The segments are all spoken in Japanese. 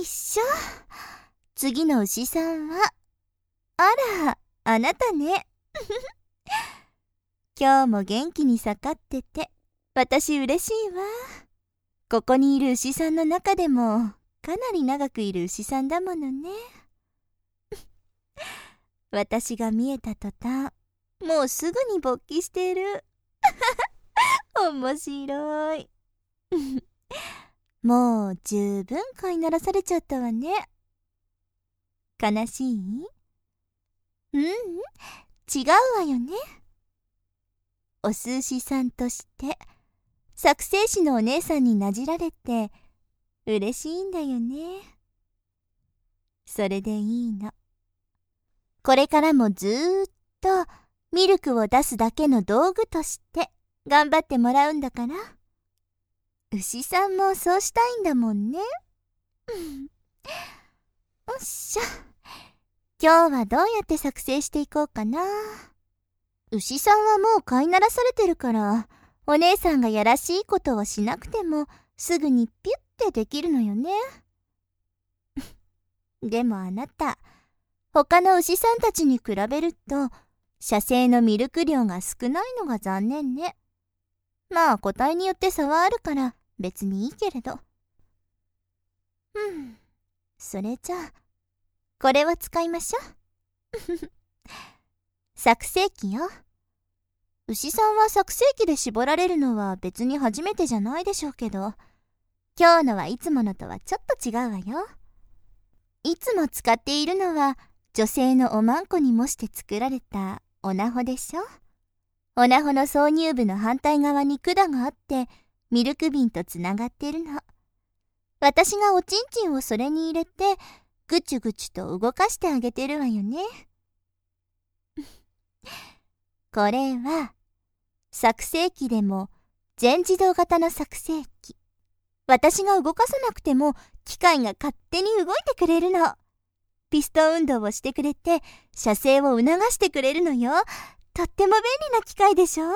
いしょ。次の牛さんは、あら、あなたね。今日も元気に盛ってて、私嬉しいわ。ここにいる牛さんの中でも、かなり長くいる牛さんだものね。私が見えた途端、もうすぐに勃起してる。面白い。もう十分飼いならされちゃったわね。悲しい？違うわよね。お寿司さんとして作成士のお姉さんになじられて嬉しいんだよね。それでいいの。これからもずーっとミルクを出すだけの道具として頑張ってもらうんだから。牛さんもそうしたいんだもんね。よっしゃ。今日はどうやって作成していこうかな。牛さんはもう飼いならされてるから、お姉さんがやらしいことをしなくてもすぐにピュッてできるのよね。でもあなた、他の牛さんたちに比べると射精のミルク量が少ないのが残念ね。まあ個体によって差はあるから別にいいけれど。それじゃあこれを使いましょう。作成機よ。牛さんは作成機で絞られるのは別に初めてじゃないでしょうけど、今日のはいつものとはちょっと違うわよ。いつも使っているのは女性のおまんこに模して作られたオナホでしょ。オナホの挿入部の反対側に管があってミルク瓶とつながってるの。私がおちんちんをそれに入れてぐちゅぐちゅと動かしてあげてるわよね。これは作成機でも全自動型の作成機。私が動かさなくても機械が勝手に動いてくれるの。ピストン運動をしてくれて射精を促してくれるのよ。とっても便利な機械でしょ。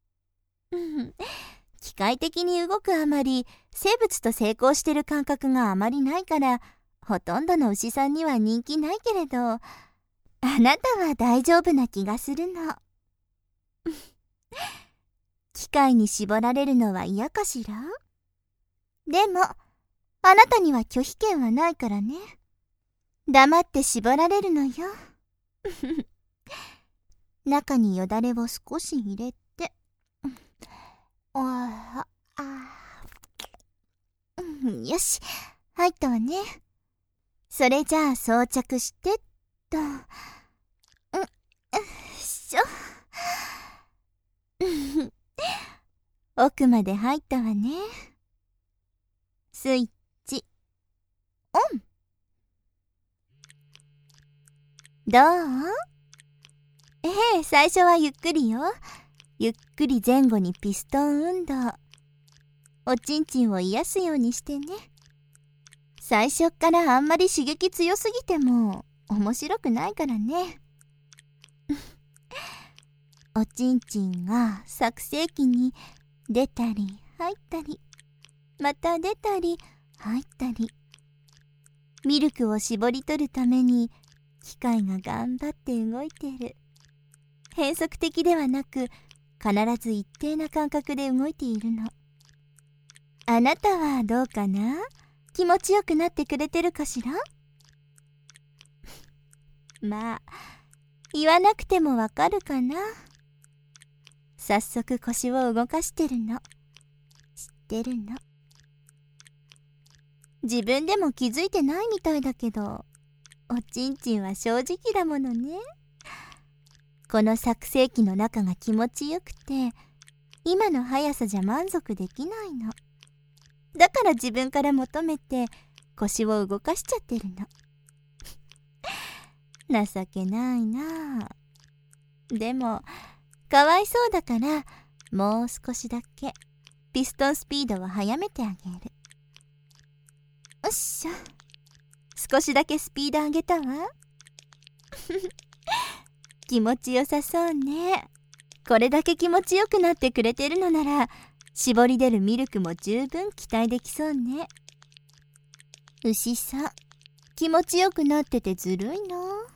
機械的に動くあまり生物と性交してる感覚があまりないからほとんどの牛さんには人気ないけれど、あなたは大丈夫な気がするの。機械に絞られるのは嫌かしら？でもあなたには拒否権はないからね。黙って絞られるのよ。中によだれを少し入れて、よし、入ったわね。それじゃあ装着してっと。しょ。奥まで入ったわね。スイッチオン。どう？最初はゆっくりよ。ゆっくり前後にピストン運動。おちんちんを癒すようにしてね。最初っからあんまり刺激強すぎても面白くないからね。おちんちんが作成機に出たり入ったり、また出たり入ったり。ミルクを絞り取るために機械が頑張って動いてる。変則的ではなく必ず一定な感覚で動いているの。あなたはどうかな？気持ちよくなってくれてるかしら？まあ言わなくてもわかるかな。早速腰を動かしてるの。知ってるの。自分でも気づいてないみたいだけど、おちんちんは正直だものね。この作成機の中が気持ちよくて、今の速さじゃ満足できないの。だから自分から求めて腰を動かしちゃってるの。情けないなあ。でもかわいそうだからもう少しだけピストンスピードを速めてあげる。よっしゃ。少しだけスピード上げたわ。気持ちよさそうね。これだけ気持ちよくなってくれてるのなら絞り出るミルクも十分期待できそうね。 牛さん、気持ちよくなっててずるいな。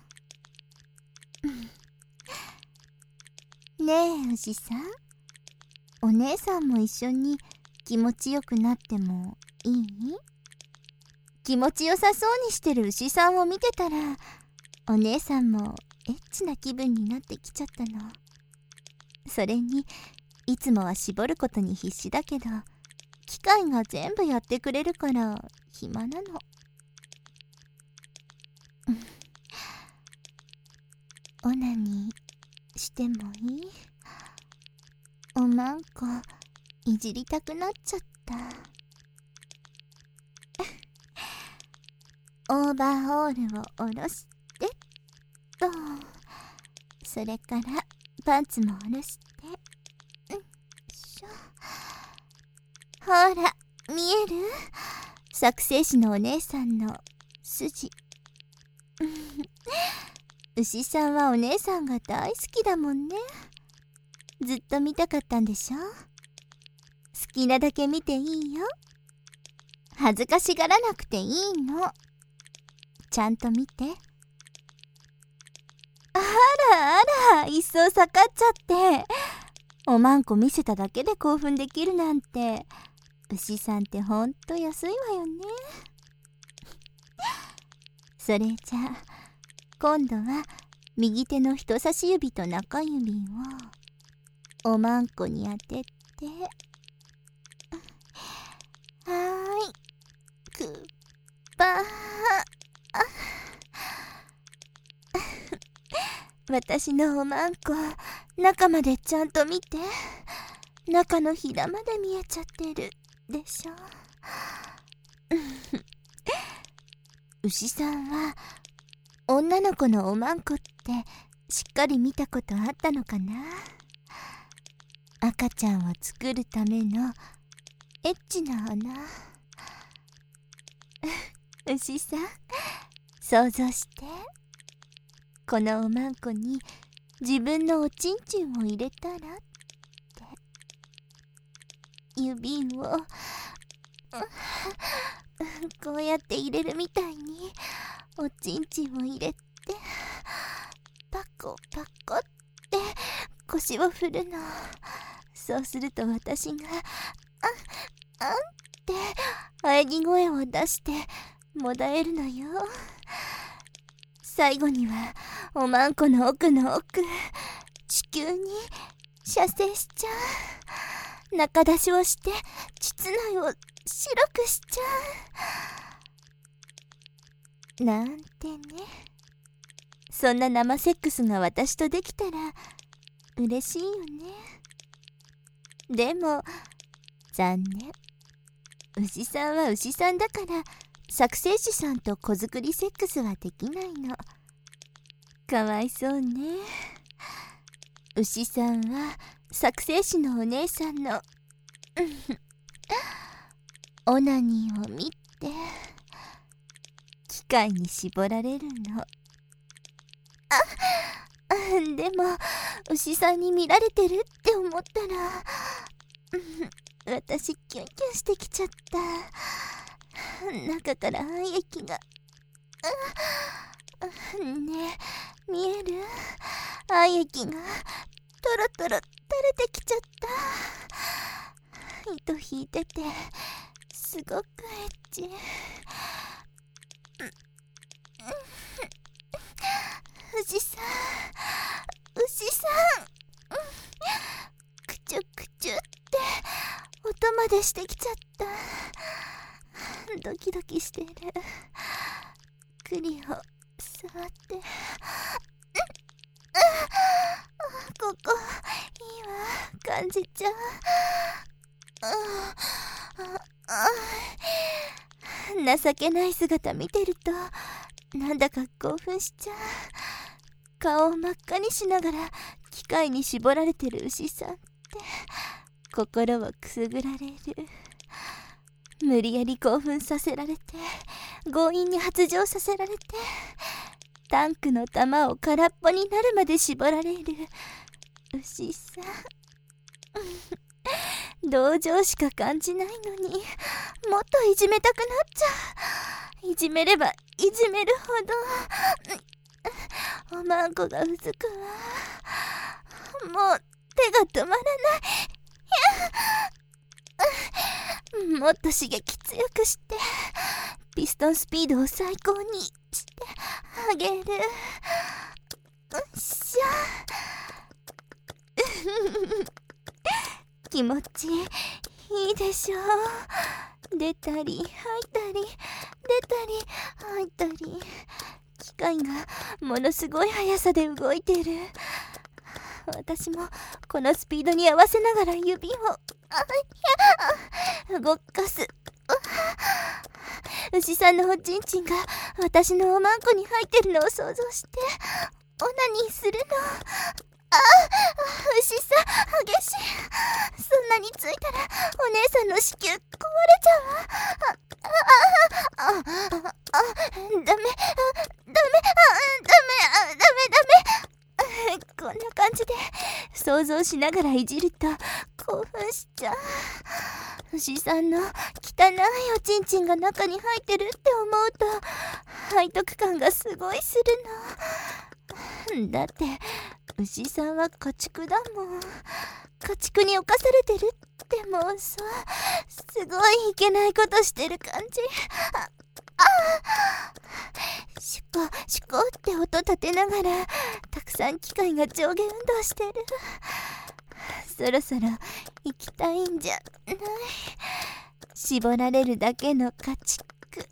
ねえ牛さん、お姉さんも一緒に気持ちよくなってもいい？気持ちよさそうにしてる牛さんを見てたら、お姉さんもエッチな気分になってきちゃったの。それにいつもは絞ることに必死だけど、機械が全部やってくれるから暇なの。オナニーしてもいい？おまんこいじりたくなっちゃった。オーバーオールを下ろしてと、それからパンツも下ろして、ほら見える？作成士のお姉さんの筋。牛さんはお姉さんが大好きだもんね。ずっと見たかったんでしょ？好きなだけ見ていいよ。恥ずかしがらなくていいの。ちゃんと見て。あらあら、一層下がっちゃって。おまんこ見せただけで興奮できるなんて、牛さんってほんと安いわよね。それじゃあ今度は右手の人差し指と中指をおまんこに当てて、くっぱー私のおまんこ、中までちゃんと見て。中のひだまで見えちゃってるでしょ。牛さんは女の子のおまんこってしっかり見たことあったのかな。赤ちゃんを作るためのエッチな穴。牛さん、想像して。このおまんこに自分のおちんちんを入れたらって。指をこうやって入れるみたいにおちんちんを入れて、パコパコって腰を振るの。そうすると私があんって喘ぎ声を出してもだえるのよ。最後にはおまんこの奥の奥、地球に射精しちゃう。中出しをして膣内を白くしちゃうなんてね。そんな生セックスが私とできたら嬉しいよね。でも残念、牛さんは牛さんだから作成士さんと子作りセックスはできないの。かわいそうね。牛さんは作成士のお姉さんのオナニーを見て機械に絞られるの。でも牛さんに見られてるって思ったら私キュンキュンしてきちゃった。中から愛液が。ねえ、見える？愛液がトロトロ垂れてきちゃった。糸引いててすごくエッチ。牛さん、牛さん、くちゅくちゅって音までしてきちゃった。ドキドキしてる。栗を触って、ここいいわ、感じちゃう。情けない姿見てるとなんだか興奮しちゃう。顔を真っ赤にしながら機械に絞られてる牛さんって心をくすぐられる。無理やり興奮させられて、強引に発情させられて、タンクの玉を空っぽになるまで絞られる牛さん。同情しか感じないのにもっといじめたくなっちゃいじめればいじめるほどおまんこがうずくわ。もう手が止まらない。もっと刺激強くしてピストンスピードを最高にしてあげる。よっしゃ気持ちいいでしょ。出たり入ったり出たり入ったり、機械がものすごい速さで動いてる。私もこのスピードに合わせながら指を動かす。牛さんのおちんちんが私のおまんこに入ってるのを想像してオナニーするの。牛さん激しい。そんなについたらお姉さんの子宮壊れちゃうわ。ダメこんな感じで想像しながらいじると興奮しちゃう。牛さんの汚いおちんちんが中に入ってるって思うと背徳感がすごいするの。だって牛さんは家畜だもん。家畜に侵されてるって妄想。すごいいけないことしてる感じ。シュコシュコって音立てながらたくさん機械が上下運動してる。そろそろ行きたいんじゃない。絞られるだけの家畜。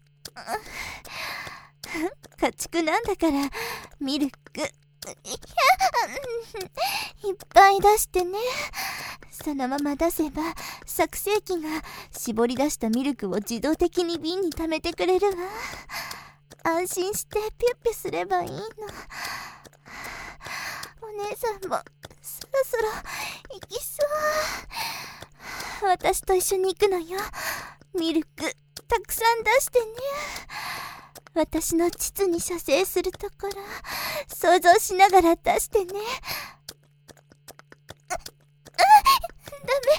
家畜なんだからミルクいっぱい出してね。そのまま出せば作成機が絞り出したミルクを自動的に瓶に溜めてくれるわ。安心してピュッピュすればいいの。お姉さんもそろそろ行きそう。私と一緒に行くのよ。ミルクたくさん出してね。私の膣に射精するところ想像しながら出してね。ダメ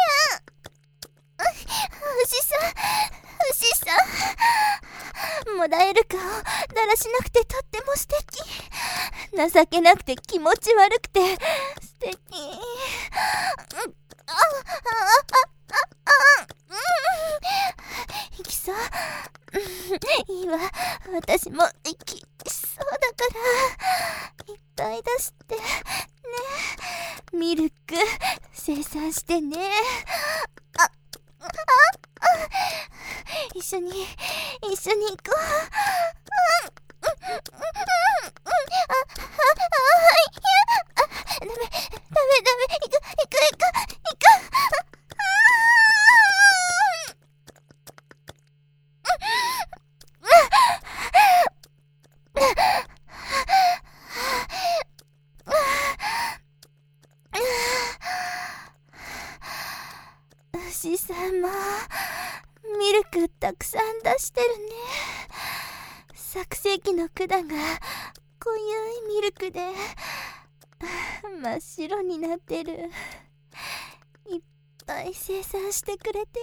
牛さんもらえる顔だらしなくてとっても素敵。情けなくて気持ち悪くて素敵。行きそう。いいわ。私も行きそうだからいっぱい出してね。ミルク生産してね。一緒に行こう。ダメ行く。牛さんもミルクたくさん出してるね。作成機の管が濃ゆいミルクで真っ白になってる。いっぱい生産してくれて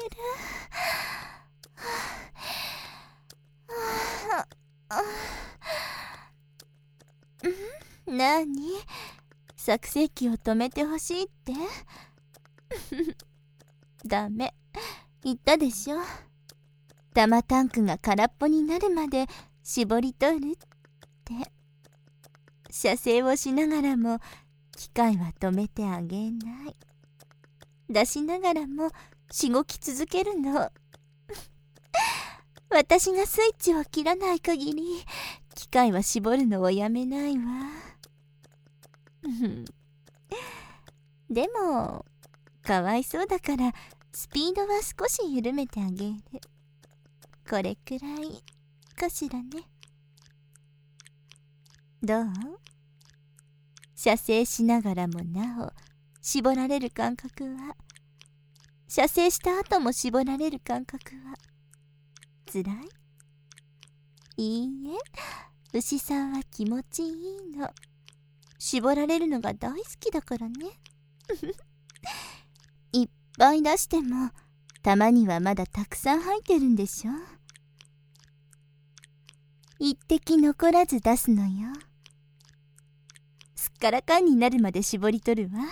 る。なに？作成機を止めてほしいってダメ言ったでしょ。玉タンクが空っぽになるまで絞り取るって。射精をしながらも機械は止めてあげない。出しながらもしごき続けるの私がスイッチを切らない限り機械は絞るのをやめないわでもかわいそうだからスピードは少し緩めてあげる。これくらいかしらね。どう？射精しながらもなお絞られる感覚は、射精した後も絞られる感覚はつらい？いいえ、牛さんは気持ちいいの。絞られるのが大好きだからねいっぱい出してもたまにはまだたくさん入ってるんでしょ。 一滴残らず出すのよ。すっからかんになるまで絞り取るわ。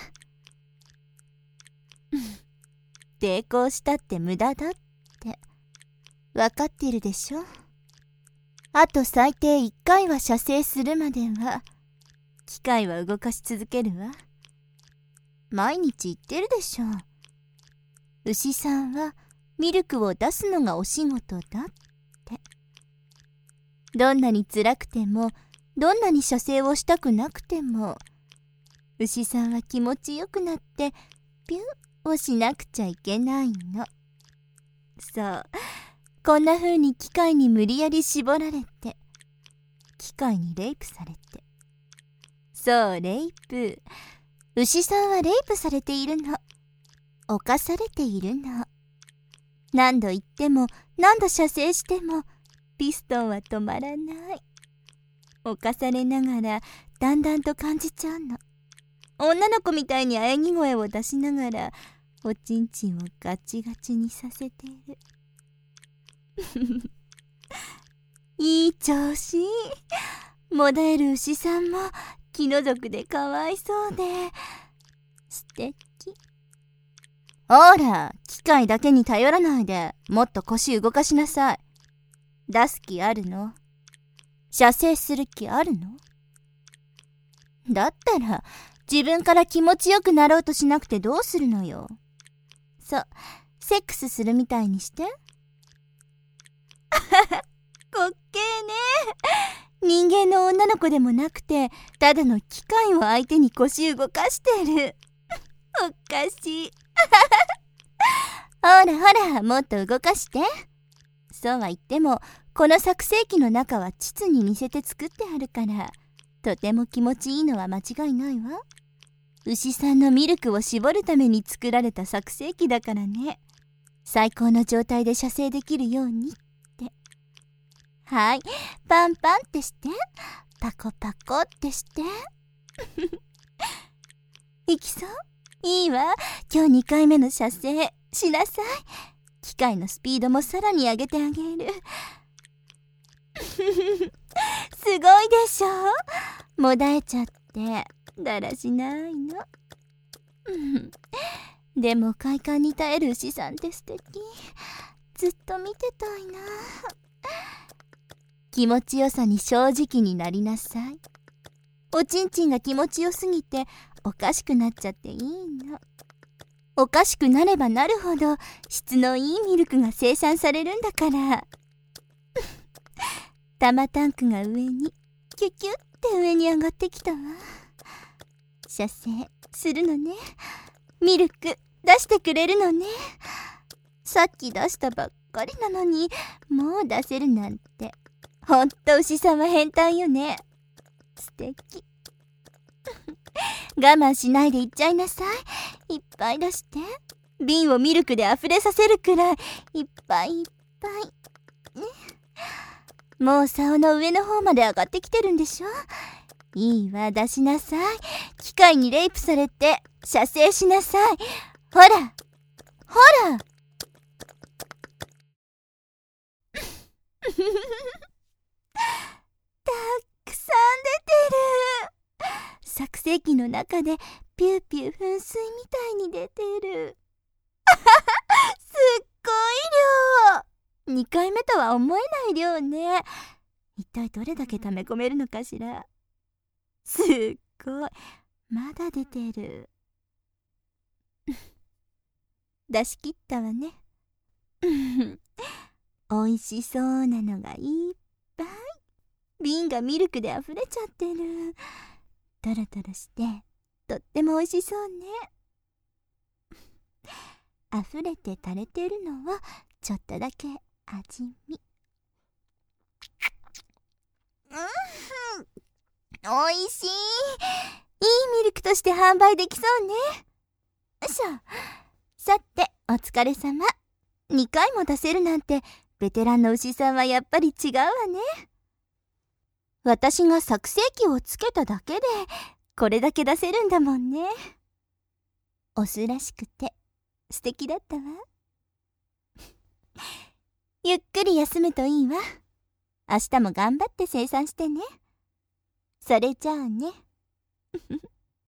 抵抗したって無駄だって分かってるでしょ。あと最低1回は射精するまでは機械は動かし続けるわ。毎日言ってるでしょ。牛さんはミルクを出すのがお仕事だって。どんなに辛くてもどんなに射精をしたくなくても牛さんは気持ちよくなってピュンをしなくちゃいけないの。そう、こんな風に機械に無理やり絞られて機械にレイプされて。そう、レイプ。牛さんはレイプされているの。侵されているの。何度言っても何度射精してもピストンは止まらない。侵されながらだんだんと感じちゃうの。女の子みたいに喘ぎ声を出しながらおちんちんをガチガチにさせている。いい調子。もだえる牛さんも気の毒でかわいそうで素敵。ほら、機械だけに頼らないでもっと腰動かしなさい。出す気あるの？射精する気あるの？だったら自分から気持ちよくなろうとしなくてどうするのよ。そう、セックスするみたいにして。滑稽ね。人間の女の子でもなくてただの機械を相手に腰動かしてる。おかしい。ほらほら、もっと動かして。そうは言ってもこの作成機の中は膣に似せて作ってあるからとても気持ちいいのは間違いないわ。牛さんのミルクを絞るために作られた作成機だからね。最高の状態で射精できるようにって。はい、パンパンってして、パコパコってしていきそう？いいわ、今日2回目の射精しなさい。機械のスピードもさらに上げてあげる。すごいでしょ。もだえちゃってだらしないの。でも快感に耐える牛さんって素敵。ずっと見てたいな。気持ちよさに正直になりなさい。おちんちんが気持ちよすぎておかしくなっちゃっていいの。おかしくなればなるほど質のいいミルクが生産されるんだから。玉タンクが上にキュキュって上に上がってきたわ。射精するのね。ミルク出してくれるのね。さっき出したばっかりなのにもう出せるなんて。ほんと牛さんは変態よね。素敵。我慢しないでいっちゃいなさい。いっぱい出して。瓶をミルクで溢れさせるくらいいっぱいいっぱいね。もう竿の上の方まで上がってきてるんでしょ。いいわ、出しなさい。機械にレイプされて射精しなさい。ほらほら。たくさん出てる。作成機の中でピューピュー噴水みたいに出てる。すっごい量。2回目とは思えない量ね。一体どれだけ溜め込めるのかしら。すっごい、まだ出てる。出し切ったわね。おいしそうなのがいっぱい。瓶がミルクであふれちゃってる。トロトロしてとってもおいしそうね。あふれて垂れてるのはちょっとだけ味見。おいしい。いいミルクとして販売できそうね。よいしょ。さてお疲れ様。2回も出せるなんてベテランの牛さんはやっぱり違うわね。私が作成機をつけただけでこれだけ出せるんだもんね。オスらしくて素敵だったわ。ゆっくり休むといいわ。 明日も頑張って生産してね。それじゃあね。